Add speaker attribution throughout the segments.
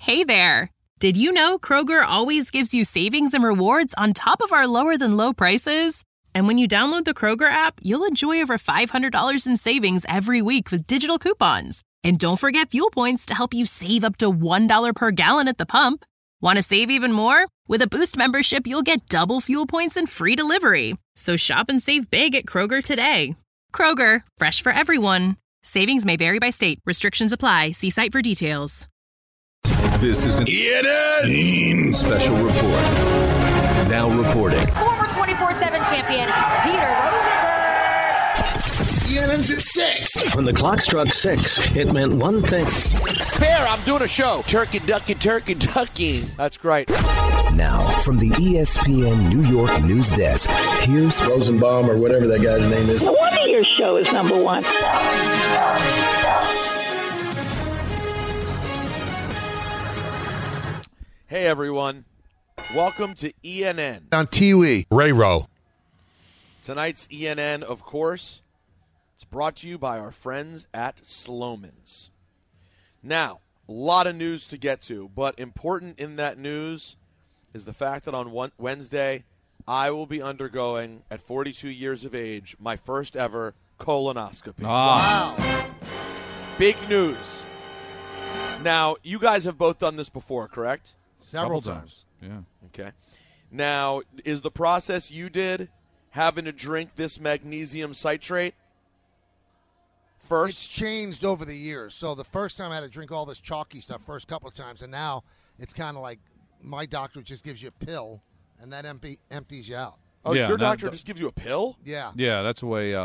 Speaker 1: Hey there! Did you know Kroger always gives you savings and rewards on top of our lower-than-low prices? And when you download the Kroger app, you'll enjoy over $500 in savings every week with digital coupons. And don't forget fuel points to help you save up to $1 per gallon at the pump. Want to save even more? With a Boost membership, you'll get double fuel points and free delivery. So shop and save big at Kroger today. Kroger, fresh for everyone. Savings may vary by state. Restrictions apply. See site for details.
Speaker 2: This is an ENN special report. Now reporting.
Speaker 3: Former 24/7 champion Peter Rosenberg.
Speaker 2: ENN's at 6.
Speaker 4: When the clock struck 6, it meant one thing.
Speaker 5: Bear, I'm doing a show. Turkey, ducky, turkey, ducky. That's great.
Speaker 2: Now, from the ESPN New York news desk, here's
Speaker 6: Rosenbaum or whatever that guy's name is.
Speaker 7: No wonder your show is number one.
Speaker 5: Hey, everyone. Welcome to ENN.
Speaker 6: On Tiwi.
Speaker 8: Ray-Ro.
Speaker 5: Tonight's ENN, of course, it's brought to you by our friends at Slomin's. Now, a lot of news to get to, but important in that news is the fact that on Wednesday, I will be undergoing, at 42 years of age, my first ever colonoscopy.
Speaker 6: Wow.
Speaker 5: Big news. Now, you guys have both done this before, correct?
Speaker 6: Several times.
Speaker 8: Yeah.
Speaker 5: Okay. Now, is the process you did having to drink this magnesium citrate first?
Speaker 9: It's changed over the years. So the first time I had to drink all this chalky stuff first couple of times, and now it's kind of like my doctor just gives you a pill, and that empties you out.
Speaker 5: Oh,
Speaker 8: Yeah,
Speaker 5: your
Speaker 8: no,
Speaker 5: doctor just gives you a pill?
Speaker 9: Yeah.
Speaker 8: Yeah, that's the way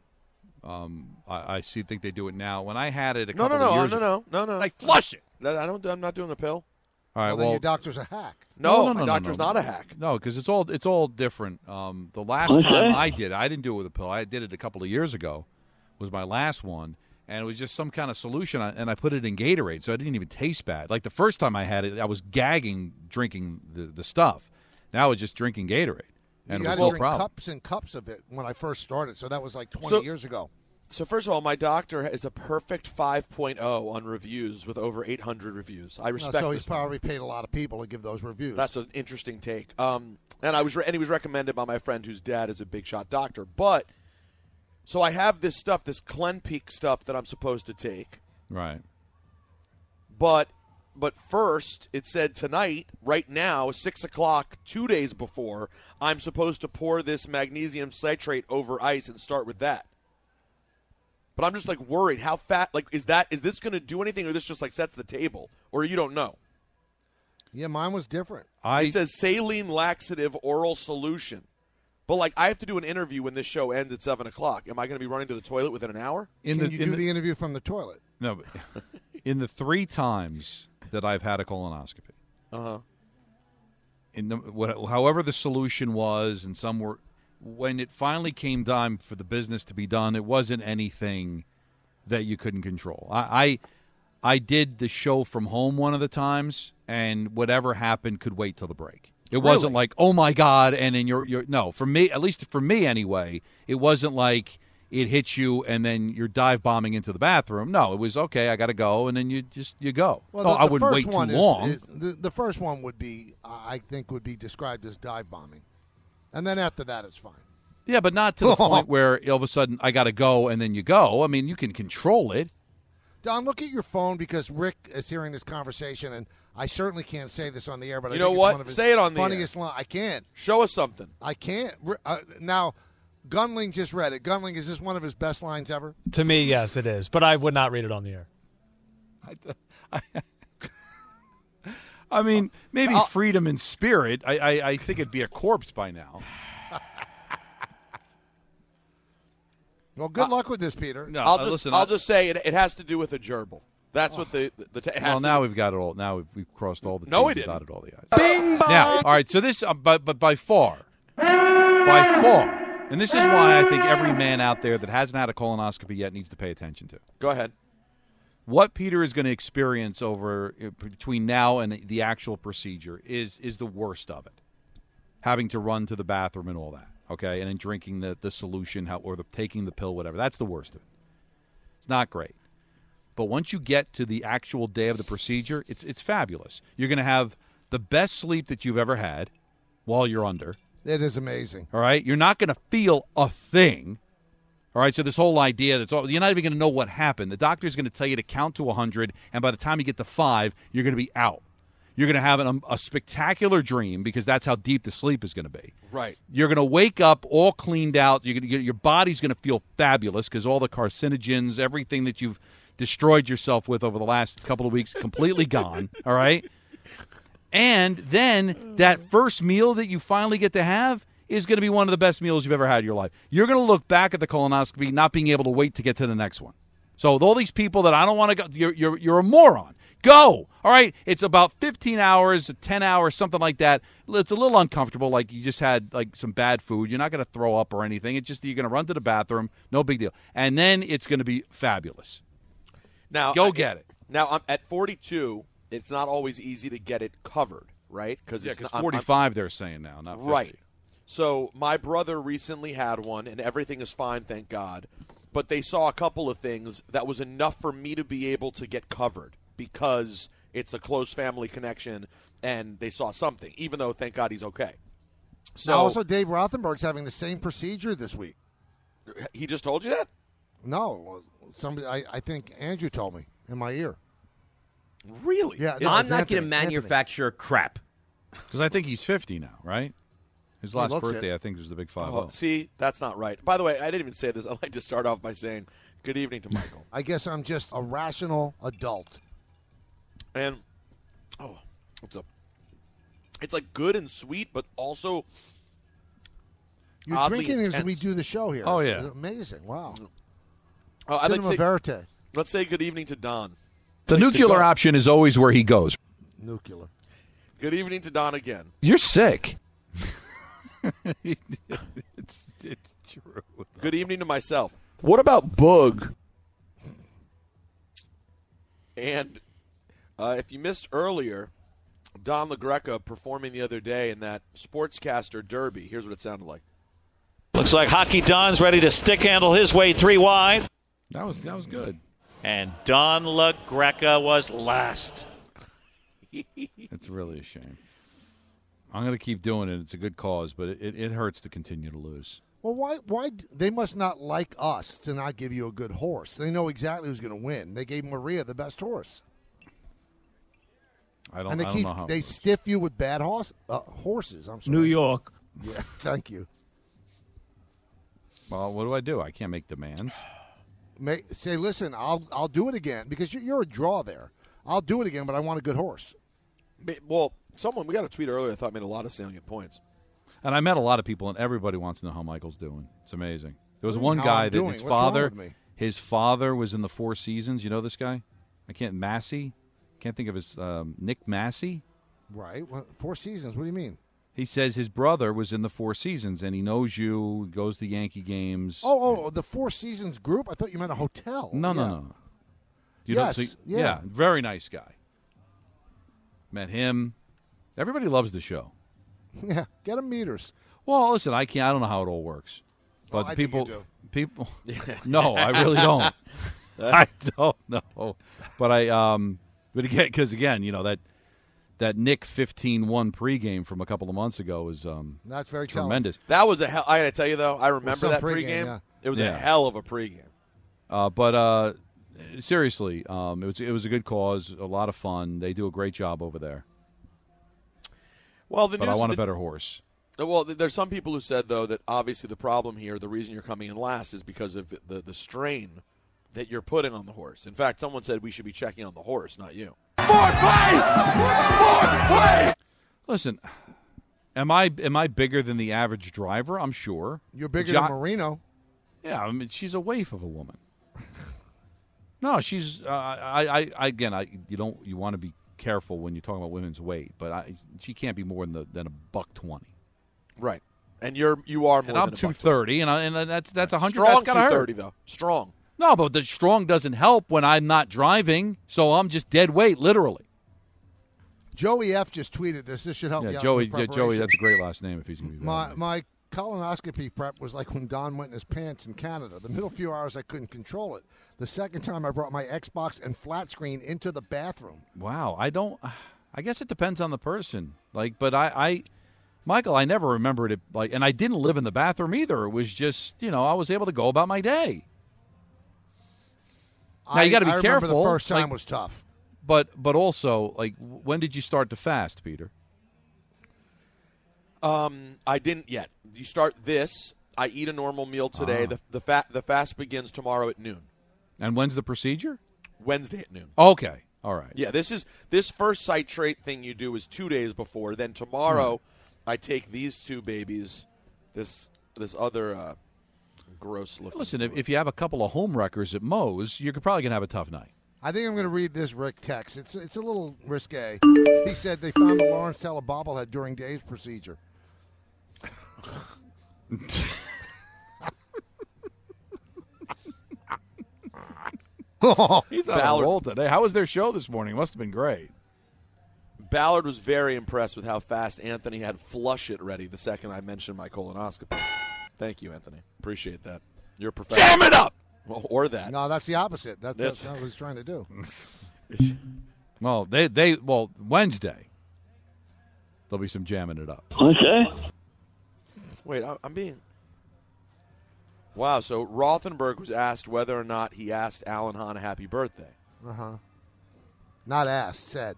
Speaker 8: I think they do it now. When I had it a couple of years ago.
Speaker 5: No.
Speaker 8: I flush it.
Speaker 5: I'm not doing a pill.
Speaker 8: All right,
Speaker 9: Well, then your doctor's a hack.
Speaker 5: No, my doctor's not a hack.
Speaker 8: No, because it's all different. The last time I didn't do it with a pill. I did it a couple of years ago. Was my last one, and it was just some kind of solution, and I put it in Gatorade, so it didn't even taste bad. Like the first time I had it, I was gagging drinking the stuff. Now it's just drinking Gatorade, and
Speaker 9: You
Speaker 8: it
Speaker 9: had
Speaker 8: was
Speaker 9: to
Speaker 8: no
Speaker 9: drink
Speaker 8: problem.
Speaker 9: cups and cups of it when I first started, so that was like 20 years ago.
Speaker 5: So first of all, my doctor is a perfect 5.0 on reviews with over 800 reviews. I respect
Speaker 9: So
Speaker 5: this
Speaker 9: he's
Speaker 5: man.
Speaker 9: probably paid a lot of people to give those reviews.
Speaker 5: That's an interesting take. And he was recommended by my friend whose dad is a big shot doctor. But so I have this stuff, this Clenpeak stuff that I'm supposed to take.
Speaker 8: Right.
Speaker 5: But first, it said tonight, right now, 6 o'clock, 2 days before, I'm supposed to pour this magnesium citrate over ice and start with that. But I'm just like worried how is this going to do anything, or this just like sets the table, or you don't know?
Speaker 9: Yeah, mine was different.
Speaker 5: It says saline laxative oral solution. But like I have to do an interview when this show ends at 7 o'clock. Am I going to be running to the toilet within an hour?
Speaker 9: Can you do the interview from the toilet?
Speaker 8: No, but in the 3 times that I've had a colonoscopy, however the solution was, and some were, when it finally came time for the business to be done, it wasn't anything that you couldn't control. I did the show from home one of the times, and whatever happened could wait till the break. It wasn't like, oh my God, and then you're no. For me, at least for me anyway, it wasn't like it hits you and then you're dive bombing into the bathroom. No, it was okay. I got to go, and then you go.
Speaker 9: Well,
Speaker 8: I wouldn't wait too long.
Speaker 9: The first one would be, I think, would be described as dive bombing, and then after that, it's fine.
Speaker 8: Yeah, but not to the point where all of a sudden I got to go and then you go. I mean, you can control it.
Speaker 9: Don, look at your phone because Rick is hearing this conversation, and I certainly can't say this on the air, but
Speaker 5: You
Speaker 9: I
Speaker 5: know
Speaker 9: think
Speaker 5: what?
Speaker 9: it's one of his
Speaker 5: Say it on the
Speaker 9: funniest line. I can't.
Speaker 5: Show us something.
Speaker 9: I can't. Now, Gunling just read it. Gunling, is this one of his best lines ever?
Speaker 10: To me, yes, it is. But I would not read it on the air.
Speaker 8: I mean, maybe freedom in spirit. I think it'd be a corpse by now.
Speaker 9: Well, good luck with this, Peter.
Speaker 8: No,
Speaker 5: I'll just say it has to do with a gerbil. That's what the
Speaker 8: well, now we've got it all. Now we've crossed all the T's
Speaker 5: No, we
Speaker 8: and
Speaker 5: didn't.
Speaker 8: dotted all the I's. Bing bong! Now, all right, so this, but by far, and this is why I think every man out there that hasn't had a colonoscopy yet needs to pay attention to.
Speaker 5: Go ahead.
Speaker 8: What Peter is going to experience over between now and the actual procedure is the worst of it. Having to run to the bathroom and all that, okay, and then drinking the solution or taking the pill, whatever. That's the worst of it. It's not great. But once you get to the actual day of the procedure, it's fabulous. You're going to have the best sleep that you've ever had while you're under.
Speaker 9: It is amazing.
Speaker 8: All right? You're not going to feel a thing. All right? So this whole idea you're not even going to know what happened. The doctor's going to tell you to count to 100, and by the time you get to 5, you're going to be out. You're going to have a spectacular dream because that's how deep the sleep is going to be.
Speaker 5: Right.
Speaker 8: You're going to wake up all cleaned out. Your body's going to feel fabulous because all the carcinogens, everything that you've destroyed yourself with over the last couple of weeks, completely gone. All right? And then that first meal that you finally get to have is going to be one of the best meals you've ever had in your life. You're going to look back at the colonoscopy not being able to wait to get to the next one. So with all these people that I don't want to go, you're a moron. Go. All right? It's about 15 hours, 10 hours, something like that. It's a little uncomfortable, like you just had like some bad food. You're not going to throw up or anything. It's just you're going to run to the bathroom. No big deal. And then it's going to be fabulous.
Speaker 5: Now,
Speaker 8: Go get it.
Speaker 5: Now, I'm at 42, it's not always easy to get it covered, right?
Speaker 8: Because 45 they're saying now, not 50.
Speaker 5: Right. So my brother recently had one, and everything is fine, thank God. But they saw a couple of things that was enough for me to be able to get covered because it's a close family connection, and they saw something, even though, thank God, he's okay. So
Speaker 9: now also, Dave Rothenberg's having the same procedure this week.
Speaker 5: He just told you that?
Speaker 9: No. Somebody, I think Andrew told me in my ear.
Speaker 5: Really?
Speaker 9: Yeah. No,
Speaker 11: I'm not going to manufacture crap.
Speaker 8: Because I think he's 50 now, right? His last birthday,
Speaker 9: it.
Speaker 8: I think, was the big 5-0.
Speaker 5: Oh, see, that's not right. By the way, I didn't even say this. I'd like to start off by saying good evening to Michael.
Speaker 9: I guess I'm just a rational adult.
Speaker 5: And, it's like good and sweet, but also
Speaker 9: You're
Speaker 5: oddly
Speaker 9: drinking
Speaker 5: intense.
Speaker 9: as we do the show here.
Speaker 8: Oh,
Speaker 9: It's
Speaker 8: yeah.
Speaker 9: amazing. Wow.
Speaker 5: I'd like to
Speaker 9: Cinema
Speaker 5: say,
Speaker 9: verite.
Speaker 5: let's say good evening to Don.
Speaker 8: The
Speaker 5: Place to
Speaker 8: nuclear
Speaker 5: go.
Speaker 8: option is always where he goes.
Speaker 9: Nuclear.
Speaker 5: Good evening to Don again.
Speaker 8: You're sick. it's true.
Speaker 5: Good evening to myself. What about Boog? And if you missed earlier, Don LaGreca performing the other day in that Sportscaster Derby. Here's what it sounded like.
Speaker 12: Looks like Hockey Don's ready to stick handle his way 3 wide.
Speaker 8: That was good.
Speaker 12: And Don LaGreca was last.
Speaker 8: It's really a shame. I'm going to keep doing it. It's a good cause, but it hurts to continue to lose.
Speaker 9: Well, why they must not like us to not give you a good horse. They know exactly who's going to win. They gave Maria the best horse.
Speaker 8: I don't
Speaker 9: And
Speaker 8: know how.
Speaker 9: they stiff you with bad horses. I'm sorry.
Speaker 10: New York.
Speaker 9: Yeah, thank you.
Speaker 8: Well, what do? I can't make demands.
Speaker 9: Say, listen, I'll do it again because you're a draw there. I'll do it again, but I want a good horse.
Speaker 5: Well, we got a tweet earlier I thought made a lot of salient points.
Speaker 8: And I met a lot of people, and everybody wants to know how Michael's doing. It's amazing. There was
Speaker 9: What do you
Speaker 8: one
Speaker 9: mean,
Speaker 8: guy
Speaker 9: how I'm
Speaker 8: that
Speaker 9: doing?
Speaker 8: his
Speaker 9: What's wrong
Speaker 8: father,
Speaker 9: with me?
Speaker 8: his father was in the Four Seasons. You know this guy? Massey. Can't think of his Nick Massey.
Speaker 9: Right. Four Seasons. What do you mean?
Speaker 8: He says his brother was in the Four Seasons, and he knows you, goes to Yankee games.
Speaker 9: Oh, the Four Seasons group? I thought you meant a hotel.
Speaker 8: No. You
Speaker 9: Yes,
Speaker 8: don't see,
Speaker 9: yeah.
Speaker 8: very nice guy. Met him. Everybody loves the show.
Speaker 9: Yeah, get him meters.
Speaker 8: Well, listen, I don't know how it all works, but
Speaker 9: I
Speaker 8: people,
Speaker 9: think
Speaker 8: people. No, I really don't. I don't know, but but again, because again, that Nick 15-1 pregame from a couple of months ago was
Speaker 9: That's very
Speaker 8: tremendous.
Speaker 5: That was a hell. I got to tell you though, I remember
Speaker 9: some
Speaker 5: that
Speaker 9: pregame,
Speaker 5: pregame.
Speaker 9: yeah.
Speaker 5: It was a hell of a pregame.
Speaker 8: But seriously, it was a good cause, a lot of fun. They do a great job over there.
Speaker 5: Well,
Speaker 8: but I want a better horse.
Speaker 5: Well, there's some people who said though that obviously the problem here, the reason you're coming in last, is because of the strain that you're putting on the horse. In fact, someone said we should be checking on the horse, not you.
Speaker 8: Fourth place! Listen, am I bigger than the average driver? I'm sure.
Speaker 9: You're bigger than Marino.
Speaker 8: Yeah, I mean she's a waif of a woman. No, she's. You want to be careful when you're talking about women's weight, but she can't be more than $120.
Speaker 5: Right, and you are more.
Speaker 8: And I'm
Speaker 5: than
Speaker 8: 230, and that's 100.
Speaker 5: Strong
Speaker 8: That's gotta
Speaker 5: 230
Speaker 8: hurt.
Speaker 5: though. Strong.
Speaker 8: No, but the strong doesn't help when I'm not driving, so I'm just dead weight, literally.
Speaker 9: Joey F. just tweeted this. This should help you out.
Speaker 8: Joey,
Speaker 9: with preparation.
Speaker 8: that's a great last name if he's going to be
Speaker 9: My colonoscopy prep was like when Don went in his pants in Canada. The middle few hours, I couldn't control it. The second time, I brought my Xbox and flat screen into the bathroom.
Speaker 8: Wow. I guess it depends on the person. But Michael, I never remembered it. And I didn't live in the bathroom either. It was just, I was able to go about my day. Now, you got to be careful.
Speaker 9: I remember the first time was tough.
Speaker 8: But also, when did you start to fast, Peter?
Speaker 5: I didn't yet. You start this. I eat a normal meal today. The fast begins tomorrow at noon.
Speaker 8: And when's the procedure?
Speaker 5: Wednesday at noon.
Speaker 8: Okay. All right.
Speaker 5: Yeah, this first citrate thing you do is 2 days before. Then tomorrow, I take these two babies, this other gross looking.
Speaker 8: Listen, if you have a couple of home wreckers at Moe's, you're probably going to have a tough night.
Speaker 9: I think I'm going to read this Rick text. It's a little risque. He said they found the Lawrence Taylor bobblehead during Dave's procedure.
Speaker 8: He's on a roll today. How was their show this morning? It must have been great.
Speaker 5: Ballard was very impressed with how fast Anthony had Flush It ready the second I mentioned my colonoscopy. Thank you, Anthony. Appreciate that. You're a professional.
Speaker 8: Jam it up!
Speaker 5: Well, or that.
Speaker 9: No, that's the opposite. That's what I was trying to do.
Speaker 8: Well, Wednesday, there'll be some jamming it up.
Speaker 7: Okay.
Speaker 5: Wait, I'm being... Wow, so Rothenberg was asked whether or not he asked Alan Hahn a happy birthday.
Speaker 9: Uh-huh. Not asked, said.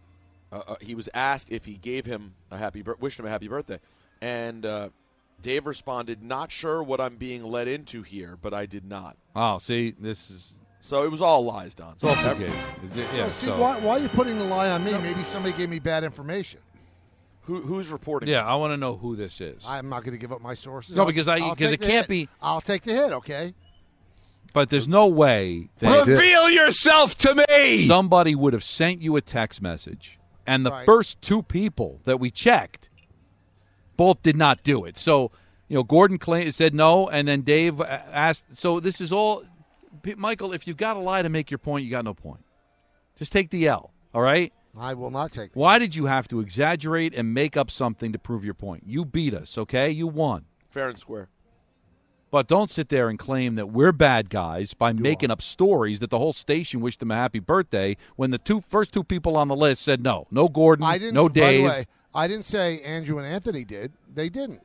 Speaker 5: He was asked if he gave him wished him a happy birthday. And Dave responded, "Not sure what I'm being led into here, but I did not."
Speaker 8: Oh, see, this is...
Speaker 5: So it was all lies, Don.
Speaker 8: It's all forgave. Yeah,
Speaker 9: why are you putting the lie on me? Maybe somebody gave me bad information.
Speaker 5: Who's reporting?
Speaker 8: Yeah,
Speaker 5: this?
Speaker 8: I want to know who this is.
Speaker 9: I'm not going to give up my sources.
Speaker 8: No, because it can't be.
Speaker 9: I'll take the hit, okay?
Speaker 8: But there's no way that
Speaker 12: reveal yourself to me.
Speaker 8: Somebody would have sent you a text message, and the first two people that we checked both did not do it. So, Gordon said no, and then Dave asked. So this is all, Michael. If you've got to lie to make your point, you got no point. Just take the L. All right.
Speaker 9: I will not take that.
Speaker 8: Why did you have to exaggerate and make up something to prove your point? You beat us, okay? You won.
Speaker 5: Fair and square.
Speaker 8: But don't sit there and claim that we're bad guys by making up stories that the whole station wished him a happy birthday when the first two people on the list said no. No Gordon, no Dave.
Speaker 9: By the way, I didn't say Andrew and Anthony did. They didn't.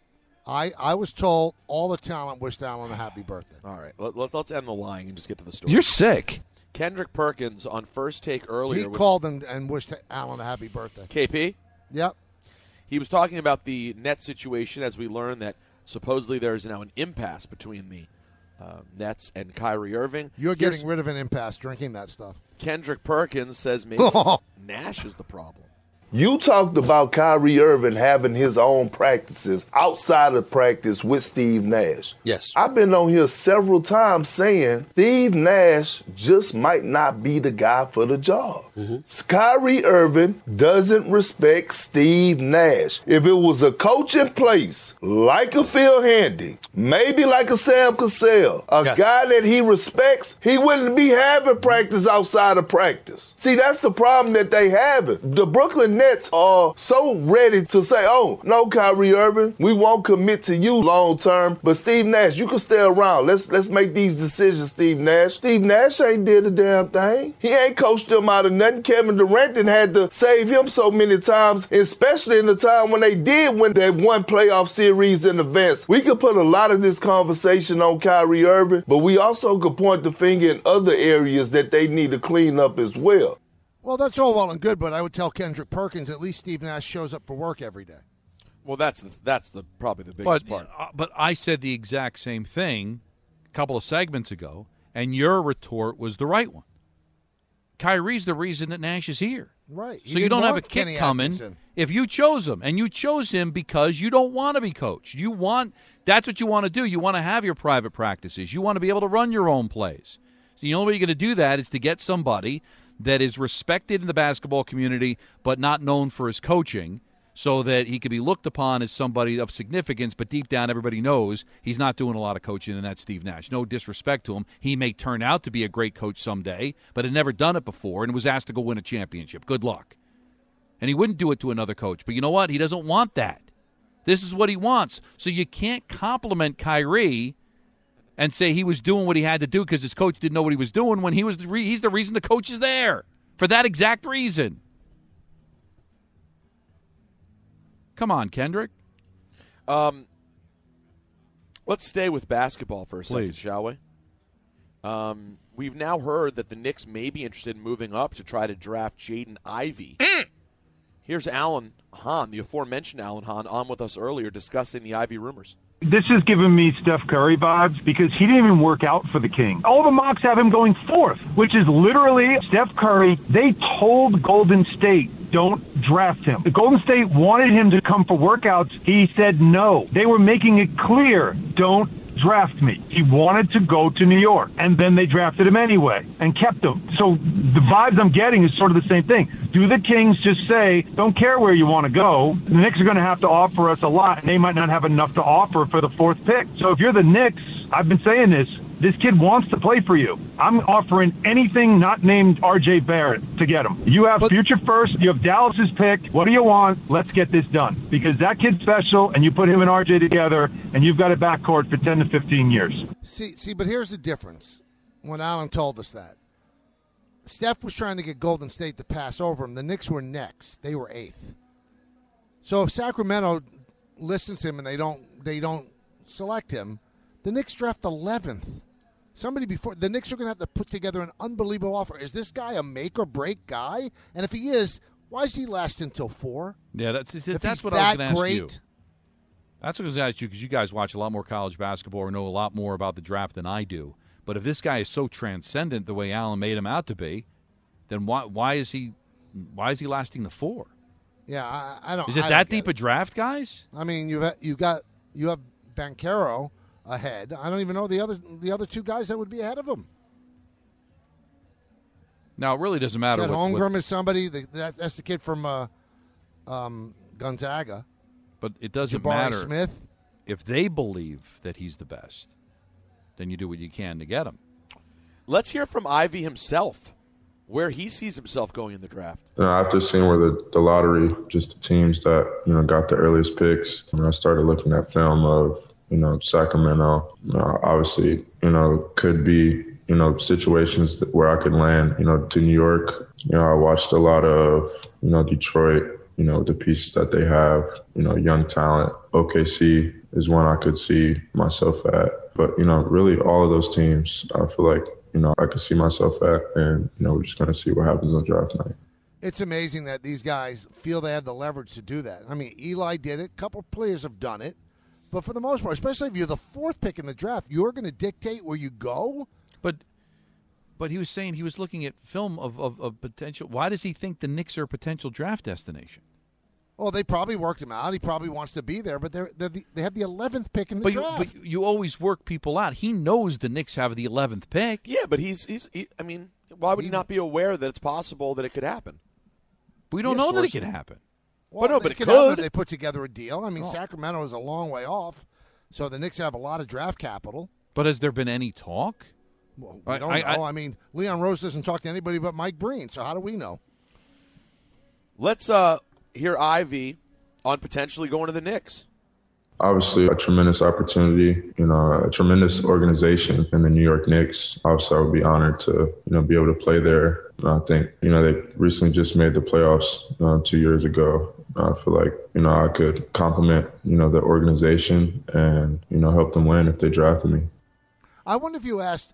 Speaker 9: I was told all the talent wished Alan a happy birthday.
Speaker 5: All right. Let's end the lying and just get to the story.
Speaker 8: You're sick.
Speaker 5: Kendrick Perkins on First Take earlier.
Speaker 9: He called and wished Alan a happy birthday.
Speaker 5: KP?
Speaker 9: Yep.
Speaker 5: He was talking about the Nets situation as we learned that supposedly there is now an impasse between the Nets and Kyrie Irving.
Speaker 9: You're getting rid of an impasse drinking that stuff.
Speaker 5: Kendrick Perkins says maybe Nash is the problem.
Speaker 13: You talked about Kyrie Irving having his own practices outside of practice with Steve Nash.
Speaker 6: Yes.
Speaker 13: I've been on here several times saying Steve Nash just might not be the guy for the job. Kyrie Irving doesn't respect Steve Nash. If it was a coach in place, like a Phil Handy, maybe like a Sam Cassell, guy that he respects, he wouldn't be having practice outside of practice. See, that's the problem that they have. The Brooklyn Nets are so ready to say, oh, no, Kyrie Irving, we won't commit to you long term, but Steve Nash, you can stay around. Let's make these decisions, Steve Nash. Steve Nash ain't did a damn thing. He ain't coached them out of nothing. Kevin Durant had to save him so many times, especially in the time when they did win that one playoff series in advance. We could put a lot of this conversation on Kyrie Irving, but we also could point the finger in other areas that they need to clean up as well.
Speaker 9: Well, that's all well and good, but I would tell Kendrick Perkins at least Steve Nash shows up for work every day.
Speaker 5: Well, that's probably the biggest part.
Speaker 8: But I said the exact same thing a couple of segments ago, and your retort was the right one. Kyrie's the reason that Nash is here.
Speaker 9: Right.
Speaker 8: So you don't have a kick coming if you chose him. And you chose him because you don't want to be coached. That's what you want to do. You want to have your private practices. You want to be able to run your own plays. So the only way you're going to do that is to get somebody that is respected in the basketball community but not known for his coaching, so that he could be looked upon as somebody of significance, but deep down everybody knows he's not doing a lot of coaching, and that's Steve Nash. No disrespect to him. He may turn out to be a great coach someday, but had never done it before and was asked to go win a championship. Good luck. And he wouldn't do it to another coach. But you know what? He doesn't want that. This is what he wants. So you can't compliment Kyrie and say he was doing what he had to do because his coach didn't know what he was doing when he's the reason the coach is there. For that exact reason. Come on, Kendrick.
Speaker 5: Let's stay with basketball for a second,
Speaker 8: Please.
Speaker 5: shall we? We've now heard that the Knicks may be interested in moving up to try to draft Jaden Ivey. Here's Alan Hahn, the aforementioned Alan Hahn, on with us earlier discussing the Ivey rumors.
Speaker 14: This is giving me Steph Curry vibes because he didn't even work out for the Kings. All the mocks have him going fourth, which is literally Steph Curry. They told Golden State, don't draft him. The Golden State wanted him to come for workouts. He said no. They were making it clear, don't draft me. He wanted to go to New York, and then they drafted him anyway and kept him. So the vibes I'm getting is sort of the same thing. Do the Kings just say, don't care where you want to go, the Knicks are going to have to offer us a lot, and they might not have enough to offer for the fourth pick. So if you're the Knicks, I've been saying this kid wants to play for you. I'm offering anything not named R.J. Barrett to get him. You have future first. You have Dallas's pick. What do you want? Let's get this done. Because that kid's special, and you put him and R.J. together, and you've got a backcourt for 10 to 15 years.
Speaker 9: See, but here's the difference. When Alan told us that, Steph was trying to get Golden State to pass over him. The Knicks were next. They were eighth. So if Sacramento listens to him and they don't select him, the Knicks draft 11th. Somebody before the Knicks are going to have to put together an unbelievable offer. Is this guy a make or break guy? And if he is, why is he last until 4?
Speaker 8: Yeah, that's what I was
Speaker 9: that
Speaker 8: going to ask
Speaker 9: great,
Speaker 8: you. That's what I was going to ask you because you guys watch a lot more college basketball or know a lot more about the draft than I do. But if this guy is so transcendent the way Allen made him out to be, then why is he lasting the 4?
Speaker 9: Yeah, I don't.
Speaker 8: Is it that deep a draft, guys?
Speaker 9: I mean, you have Banchero ahead. I don't even know the other two guys that would be ahead of him.
Speaker 8: Now it really doesn't matter.
Speaker 9: That Holmgren is somebody. That's the kid from Gonzaga.
Speaker 8: But it doesn't
Speaker 9: Jabari
Speaker 8: matter.
Speaker 9: Smith.
Speaker 8: If they believe that he's the best, then you do what you can to get him.
Speaker 5: Let's hear from Ivey himself, where he sees himself going in the draft.
Speaker 15: After seeing where the lottery, just the teams that got the earliest picks, I started looking at film of Sacramento. Obviously, could be situations where I could land. To New York. I watched a lot of Detroit. The pieces that they have. Young talent. OKC is one I could see myself at. But really all of those teams, I feel like I could see myself at, and we're just going to see what happens on draft night.
Speaker 9: It's amazing that these guys feel they have the leverage to do that. I mean, Eli did it. A couple of players have done it. But for the most part, especially if you're the 4th pick in the draft, you're going to dictate where you go?
Speaker 8: But he was saying he was looking at film of potential. Why does he think the Knicks are a potential draft destination?
Speaker 9: Well, they probably worked him out. He probably wants to be there, but they have the 11th pick in the draft.
Speaker 8: But you always work people out. He knows the Knicks have the 11th pick.
Speaker 5: Yeah, but I mean, why would he not be aware that it's possible that it could happen?
Speaker 8: We don't know that it could happen.
Speaker 9: Well,
Speaker 5: but it
Speaker 9: could.
Speaker 5: could.
Speaker 9: If they put together a deal. I mean, Sacramento is a long way off, so the Knicks have a lot of draft capital.
Speaker 8: But has there been any talk?
Speaker 9: Well, we don't know. I mean, Leon Rose doesn't talk to anybody but Mike Breen, so how do we know?
Speaker 5: Let's hear Ivey on potentially going to the Knicks.
Speaker 15: Obviously, a tremendous opportunity, a tremendous organization in the New York Knicks. Obviously, I would be honored to, be able to play there. I think, they recently just made the playoffs 2 years ago. I feel like, I could complement, the organization and, help them win if they drafted me.
Speaker 9: I wonder if you asked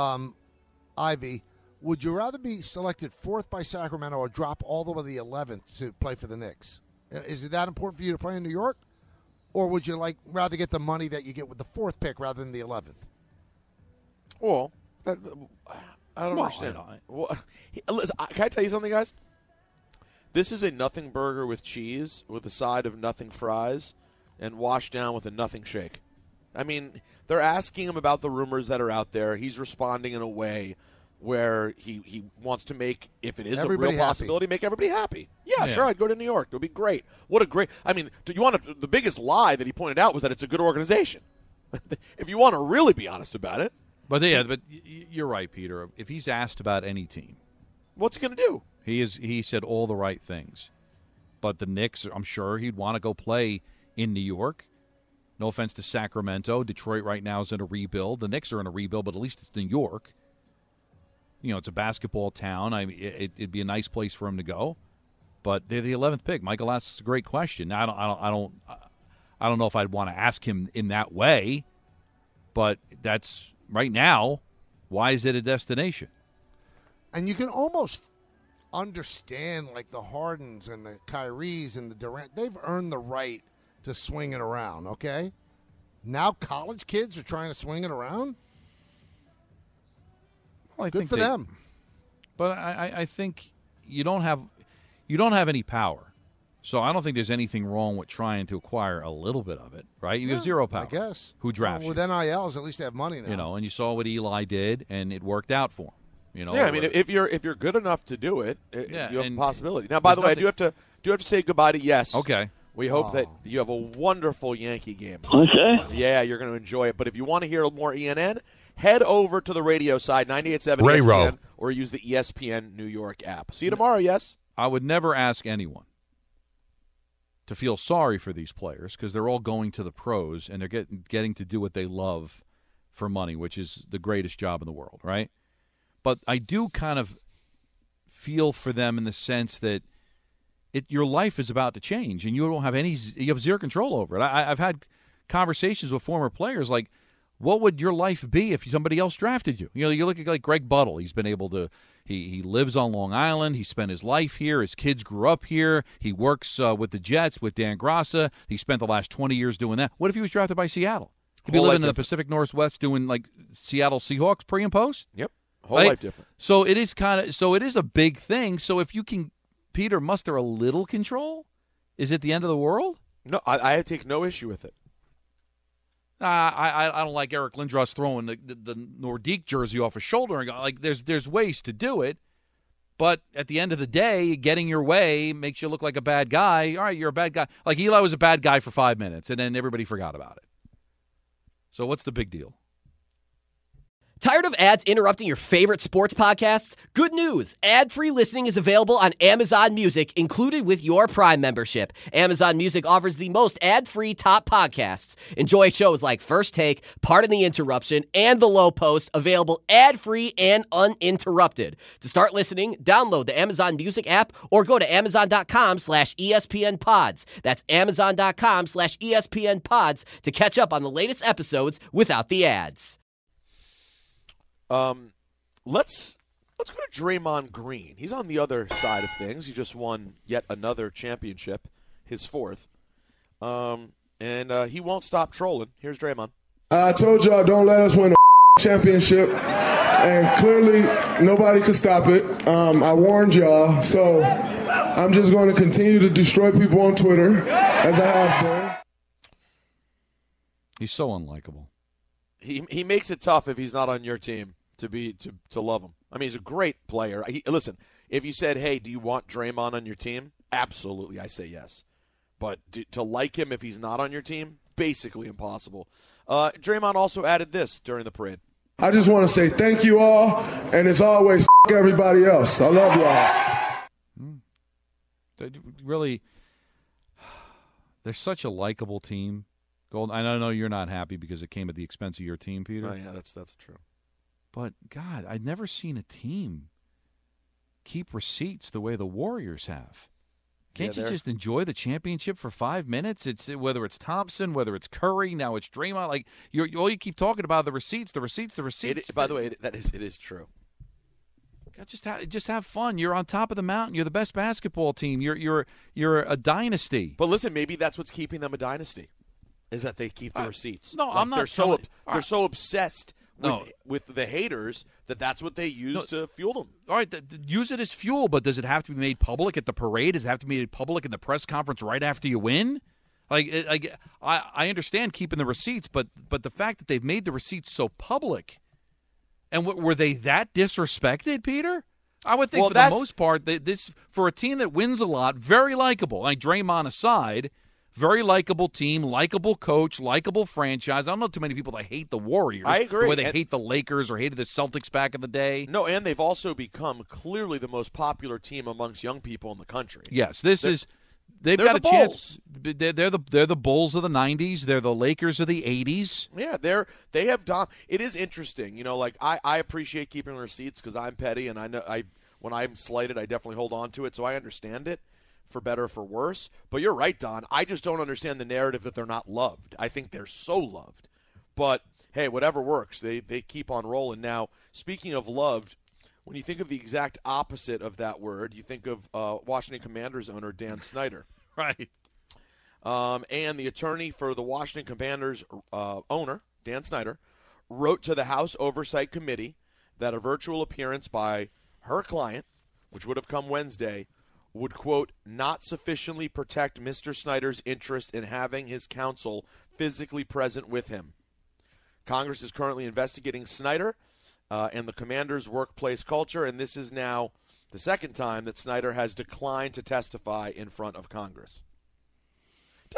Speaker 9: Ivey, would you rather be selected 4th by Sacramento or drop all the way to the 11th to play for the Knicks? Is it that important for you to play in New York? Or would you rather get the money that you get with the 4th pick rather than the 11th?
Speaker 5: Well, I don't understand. Well, listen, can I tell you something, guys? This is a nothing burger with cheese with a side of nothing fries and washed down with a nothing shake. I mean, they're asking him about the rumors that are out there. He's responding in a way where he wants to make, if it is
Speaker 9: everybody
Speaker 5: a real possibility, make everybody happy. Yeah, sure, I'd go to New York. It would be great. What a great – I mean, the biggest lie that he pointed out was that it's a good organization. If you want to really be honest about it.
Speaker 8: But you're right, Peter. If he's asked about any team.
Speaker 5: What's he going to do?
Speaker 8: He said all the right things. But the Knicks, I'm sure he'd want to go play in New York. No offense to Sacramento. Detroit right now is in a rebuild. The Knicks are in a rebuild, but at least it's New York. It's a basketball town. It'd be a nice place for him to go. But they're the 11th pick. Michael asks a great question. I don't know if I'd want to ask him in that way, but that's right now. Why is it a destination?
Speaker 9: And you can almost understand like the Hardens and the Kyries and the Durant. They've earned the right to swing it around, okay? Now college kids are trying to swing it around?
Speaker 8: Well,
Speaker 9: Good for them.
Speaker 8: But I think you don't have any power. So I don't think there's anything wrong with trying to acquire a little bit of it, right? You have zero power.
Speaker 9: I guess.
Speaker 8: Who drafts
Speaker 9: with NILs, at least they have money now.
Speaker 8: And you saw what Eli did, and it worked out for him.
Speaker 5: Yeah, I mean, if you're good enough to do it, you have a possibility. Now, by the way, I do have to say goodbye to Yes.
Speaker 8: Okay.
Speaker 5: We hope that you have a wonderful Yankee game.
Speaker 7: Okay.
Speaker 5: Yeah, you're going to enjoy it. But if you want to hear more ENN, head over to the radio side, 98.7 ESPN, or use the ESPN New York app. See you tomorrow, Yes.
Speaker 8: I would never ask anyone to feel sorry for these players because they're all going to the pros and they're getting to do what they love for money, which is the greatest job in the world, right? But I do kind of feel for them in the sense that your life is about to change and you have zero control over it. I've had conversations with former players like, what would your life be if somebody else drafted you? You look at like Greg Buttle. He's been able to he lives on Long Island. He spent his life here. His kids grew up here. He works with the Jets, with Dan Grassa. He spent the last 20 years doing that. What if he was drafted by Seattle? He'd be living in the Pacific Northwest doing like Seattle Seahawks pre and post?
Speaker 5: Yep. Whole life different.
Speaker 8: So it is a big thing. So if you can, Peter, muster a little control, is it the end of the world?
Speaker 5: No, I take no issue with it.
Speaker 8: I don't like Eric Lindros throwing the Nordique jersey off his shoulder and like there's ways to do it, but at the end of the day, getting your way makes you look like a bad guy. All right, you're a bad guy. Like Eli was a bad guy for 5 minutes, and then everybody forgot about it. So what's the big deal?
Speaker 16: Tired of ads interrupting your favorite sports podcasts? Good news! Ad-free listening is available on Amazon Music, included with your Prime membership. Amazon Music offers the most ad-free top podcasts. Enjoy shows like First Take, Pardon the Interruption, and The Low Post, available ad-free and uninterrupted. To start listening, download the Amazon Music app or go to Amazon.com/ESPN Pods. That's Amazon.com/ESPN Pods to catch up on the latest episodes without the ads.
Speaker 5: Let's go to Draymond Green. He's on the other side of things. He just won yet another championship, his fourth. And he won't stop trolling. Here's Draymond.
Speaker 13: I told y'all don't let us win a championship, and clearly nobody could stop it. I warned y'all, so I'm just going to continue to destroy people on Twitter as I have been.
Speaker 8: He's so unlikable.
Speaker 5: He makes it tough if he's not on your team to love him. I mean, he's a great player. Listen, if you said, hey, do you want Draymond on your team? Absolutely, I say yes. But to like him if he's not on your team, basically impossible. Draymond also added this during the parade.
Speaker 13: I just want to say thank you all, and as always, everybody else. I love y'all.
Speaker 8: Really, they're such a likable team. Golden, I know you're not happy because it came at the expense of your team, Peter.
Speaker 5: Oh, yeah, that's true.
Speaker 8: But, God, I've never seen a team keep receipts the way the Warriors have. Can't you just enjoy the championship for 5 minutes? It's whether it's Thompson, whether it's Curry, now it's Draymond. Like all you keep talking about the receipts.
Speaker 5: By the way, it is true.
Speaker 8: God, just have fun. You're on top of the mountain. You're the best basketball team. You're a dynasty.
Speaker 5: But listen, maybe that's what's keeping them a dynasty, is that they keep the receipts.
Speaker 8: No,
Speaker 5: like
Speaker 8: I'm not.
Speaker 5: They're so obsessed with the haters that's what they use to fuel them.
Speaker 8: All right, use it as fuel, but does it have to be made public at the parade? Does it have to be made public in the press conference right after you win? I understand keeping the receipts, but the fact that they've made the receipts so public, and were they that disrespected, Peter? I would think for the most part, this for a team that wins a lot, very likable. Like Draymond aside. Very likable team, likable coach, likable franchise. I don't know too many people that hate the Warriors.
Speaker 5: I agree.
Speaker 8: The way they hate the Lakers or hated the Celtics back in the day.
Speaker 5: No, and they've also become clearly the most popular team amongst young people in the country.
Speaker 8: Yes, they've got a chance. they're the Bulls of the '90s. They're the Lakers of the '80s.
Speaker 5: Yeah, they have it is interesting. Like I appreciate keeping receipts because I'm petty, and I know when I'm slighted, I definitely hold on to it. So I understand it, for better or for worse. But you're right, Don. I just don't understand the narrative that they're not loved. I think they're so loved. But hey, whatever works. They keep on rolling. Now, speaking of loved, when you think of the exact opposite of that word, you think of Washington Commanders owner Dan Snyder.
Speaker 8: Right.
Speaker 5: And the attorney for the Washington Commanders owner, Dan Snyder, wrote to the House Oversight Committee that a virtual appearance by her client, which would have come Wednesday, would, quote, not sufficiently protect Mr. Snyder's interest in having his counsel physically present with him. Congress is currently investigating Snyder and the Commanders' workplace culture, and this is now the second time that Snyder has declined to testify in front of Congress. It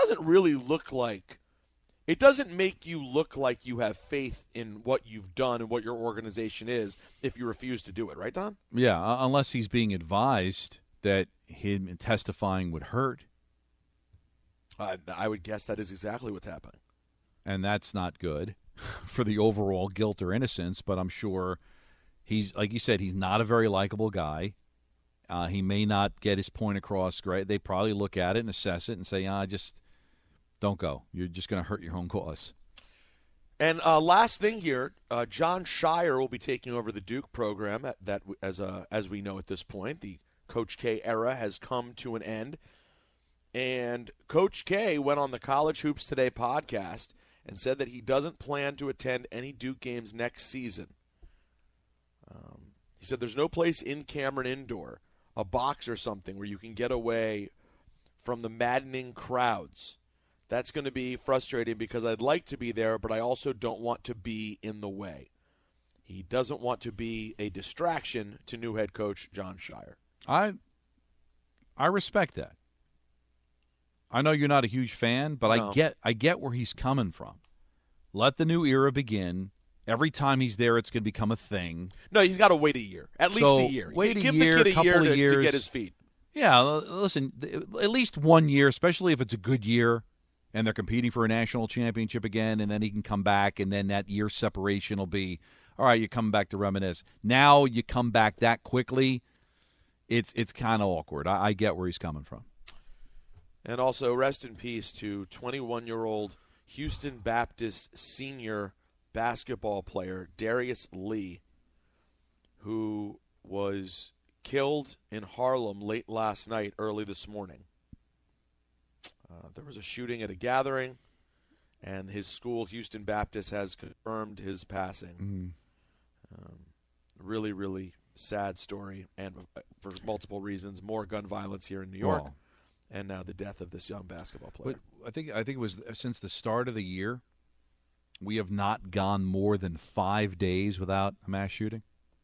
Speaker 5: doesn't make you look like you have faith in what you've done and what your organization is if you refuse to do it, right, Don?
Speaker 8: Yeah, unless he's being advised that him testifying would hurt.
Speaker 5: I would guess that is exactly what's happening.
Speaker 8: And that's not good for the overall guilt or innocence, but I'm sure he's, like you said, he's not a very likable guy. He may not get his point across great. They probably look at it and assess it and say, just don't go. You're just going to hurt your own cause.
Speaker 5: And last thing here, Jon Scheyer will be taking over the Duke program as we know at this point. The Coach K era has come to an end. And Coach K went on the College Hoops Today podcast and said that he doesn't plan to attend any Duke games next season. He said there's no place in Cameron Indoor, a box or something, where you can get away from the maddening crowds. That's going to be frustrating because I'd like to be there, but I also don't want to be in the way. He doesn't want to be a distraction to new head coach Jon Scheyer.
Speaker 8: I respect that. I know you're not a huge fan, but no. I get where he's coming from. Let the new era begin. Every time he's there, it's going to become a thing.
Speaker 5: No, he's got to wait a year. At least a year. Give the kid a year to get his feet.
Speaker 8: Yeah, listen, at least 1 year, especially if it's a good year and they're competing for a national championship again, and then he can come back, and then that year separation will be, all right, you're coming back to reminisce. Now you come back that quickly, it's kind of awkward. I get where he's coming from.
Speaker 5: And also, rest in peace to 21-year-old Houston Baptist senior basketball player Darius Lee, who was killed in Harlem late last night, early this morning. There was a shooting at a gathering, and his school, Houston Baptist, has confirmed his passing. Really, really sad story, and for multiple reasons. More gun violence here in New York. And now the death of this young basketball player.
Speaker 8: But I think it was since the start of the year, we have not gone more than 5 days without a mass shooting.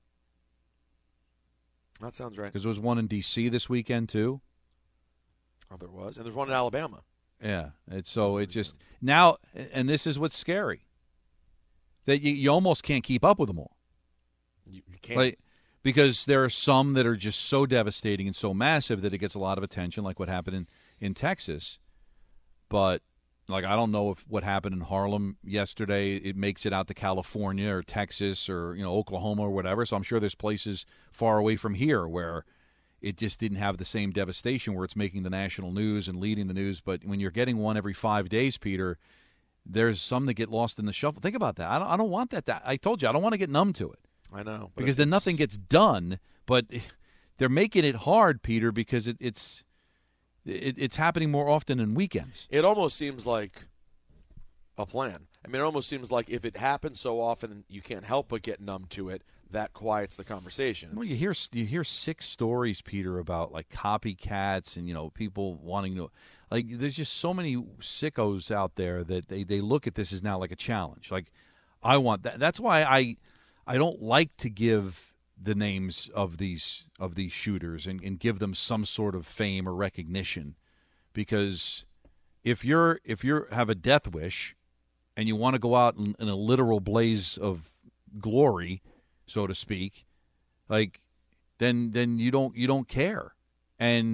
Speaker 5: That sounds right.
Speaker 8: Because there was one in D.C. this weekend, too.
Speaker 5: Oh, there was. And there's one in Alabama.
Speaker 8: Yeah. And so it just – now – and this is what's scary, that you almost can't keep up with them all.
Speaker 5: You can't.
Speaker 8: Because there are some that are just so devastating and so massive that it gets a lot of attention, like what happened in Texas. But, I don't know if what happened in Harlem yesterday, it makes it out to California or Texas or, Oklahoma or whatever. So I'm sure there's places far away from here where it just didn't have the same devastation where it's making the national news and leading the news. But when you're getting one every 5 days, Peter, there's some that get lost in the shuffle. Think about that. I don't want that. I told you, I don't want to get numb to it.
Speaker 5: I know.
Speaker 8: Because then nothing gets done, but they're making it hard, Peter, because it's happening more often in weekends.
Speaker 5: It almost seems like a plan. I mean, it almost seems like if it happens so often you can't help but get numb to it, that quiets the conversation.
Speaker 8: Well, you hear 6 stories, Peter, about copycats and people wanting to there's just so many sickos out there that they look at this as now like a challenge. I want that. That's why I don't like to give the names of these shooters and give them some sort of fame or recognition, because if you have a death wish and you want to go out in a literal blaze of glory, so to speak, then you don't care. And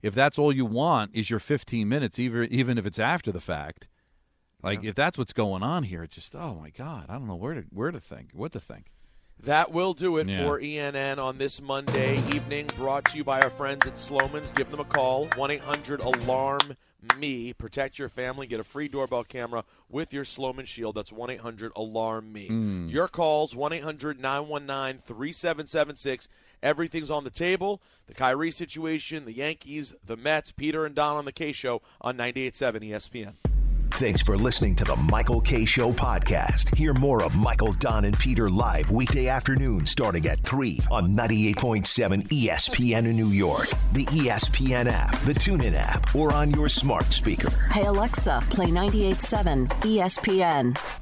Speaker 8: if that's all you want is your 15 minutes, even if it's after the fact, if that's what's going on here, it's just, oh my God, I don't know what to think.
Speaker 5: That will do it for ENN on this Monday evening, brought to you by our friends at Slomin's. Give them a call, 1-800-ALARM-ME. Protect your family. Get a free doorbell camera with your Slomin Shield. That's 1-800-ALARM-ME. Your calls, 1-800-919-3776. Everything's on the table. The Kyrie situation, the Yankees, the Mets, Peter and Don on the K Show on 98.7 ESPN.
Speaker 2: Thanks for listening to the Michael K. Show podcast. Hear more of Michael, Don, and Peter live weekday afternoon starting at 3 on 98.7 ESPN in New York, the ESPN app, the TuneIn app, or on your smart speaker.
Speaker 17: Hey, Alexa, play 98.7 ESPN.